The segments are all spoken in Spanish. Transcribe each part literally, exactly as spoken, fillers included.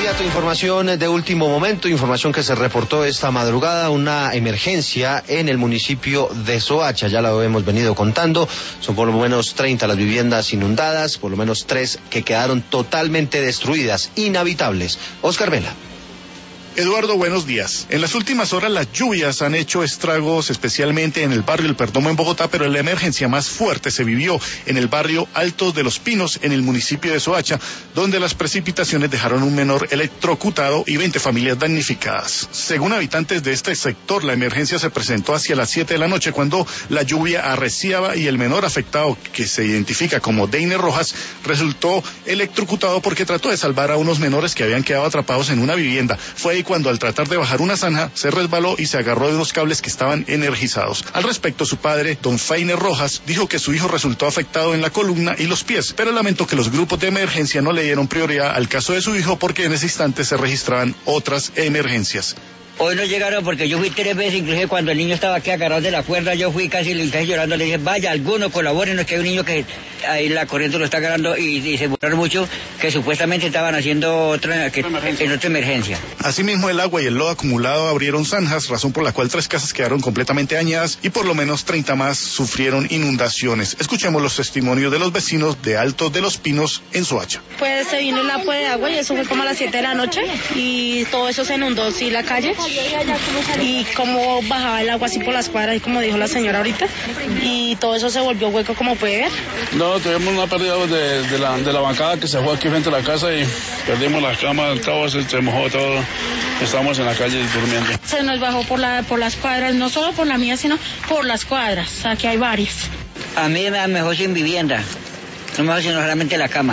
inmediato información de último momento, información que se reportó esta madrugada, una emergencia en el municipio de Soacha, ya lo hemos venido contando, son por lo menos treinta las viviendas inundadas, por lo menos tres que quedaron totalmente destruidas, inhabitables. Oscar Vela. Eduardo, buenos días. En las últimas horas las lluvias han hecho estragos, especialmente en el barrio El Perdomo en Bogotá, pero la emergencia más fuerte se vivió en el barrio Altos de los Pinos, en el municipio de Soacha, donde las precipitaciones dejaron un menor electrocutado y veinte familias damnificadas. Según habitantes de este sector, la emergencia se presentó hacia las siete de la noche, cuando la lluvia arreciaba y el menor afectado, que se identifica como Deiner Rojas, resultó electrocutado porque trató de salvar a unos menores que habían quedado atrapados en una vivienda. Fue ahí cuando, al tratar de bajar una zanja, se resbaló y se agarró de unos cables que estaban energizados. Al respecto, su padre, don Feiner Rojas, dijo que su hijo resultó afectado en la columna y los pies, pero lamentó que los grupos de emergencia no le dieron prioridad al caso de su hijo porque en ese instante se registraban otras emergencias. Hoy no llegaron porque yo fui tres veces, inclusive cuando el niño estaba aquí agarrado de la cuerda, yo fui casi, casi llorando, le dije, vaya, alguno colabórenos, que hay un niño que ahí la corriente lo está agarrando, y, y se burlaron mucho que supuestamente estaban haciendo otra, que, emergencia. En otra emergencia. Asimismo, el agua y el lodo acumulado abrieron zanjas, razón por la cual tres casas quedaron completamente dañadas y por lo menos treinta más sufrieron inundaciones. Escuchemos los testimonios de los vecinos de Altos de los Pinos en Soacha. Pues se vino el agua de agua y eso fue como a las siete de la noche y todo eso se inundó, sí, la calle. Y como bajaba el agua así por las cuadras, y como dijo la señora ahorita, y todo eso se volvió hueco, como puede ver. No, tuvimos una pérdida de, de, la, de la bancada que se fue aquí frente a la casa y perdimos las camas, todo se, se mojó todo, estábamos en la calle durmiendo. Se nos bajó por, la, por las cuadras, no solo por la mía, sino por las cuadras, aquí hay varias. A mí me mejor sin vivienda, no mejor sino solamente la cama,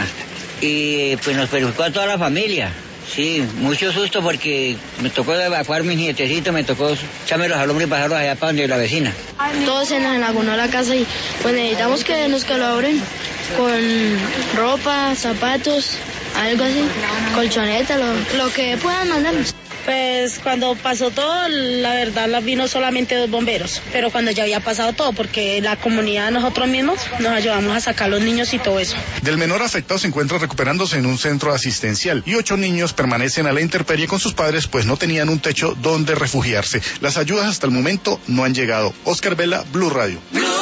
y pues nos perjudicó a toda la familia. Sí, mucho susto porque me tocó evacuar mis nietecitos, me tocó echármelos al hombro y pasarlos allá para donde la vecina. Todos se nos enagunó la casa y pues necesitamos que nos colaboren con ropa, zapatos, algo así, colchoneta, lo, lo que puedan mandarnos. Pues cuando pasó todo, la verdad, la vino solamente dos bomberos, pero cuando ya había pasado todo, porque la comunidad, nosotros mismos, nos ayudamos a sacar a los niños y todo eso. Del menor afectado se encuentra recuperándose en un centro asistencial y ocho niños permanecen a la intemperie con sus padres, pues no tenían un techo donde refugiarse. Las ayudas hasta el momento no han llegado. Oscar Vela, Blue Radio.